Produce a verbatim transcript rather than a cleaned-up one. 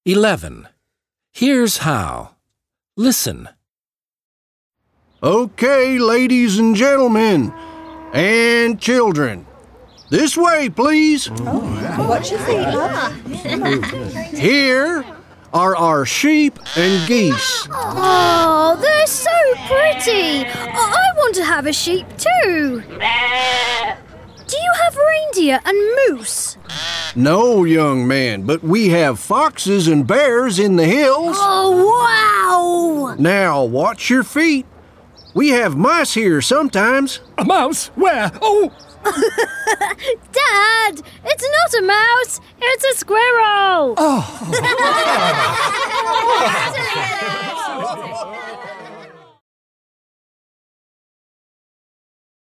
eleven. Here's how. Listen. Okay, ladies and gentlemen, and children. This way, please. Oh, watch your feet, love. Here are our sheep and geese. Oh, they're so pretty. I I want to have a sheep too. Do you have reindeer and moose? No, young man, but we have foxes and bears in the hills. Oh, wow! Now, watch your feet. We have mice here sometimes. A mouse? Where? Oh! Dad, it's not a mouse, it's a squirrel. Oh.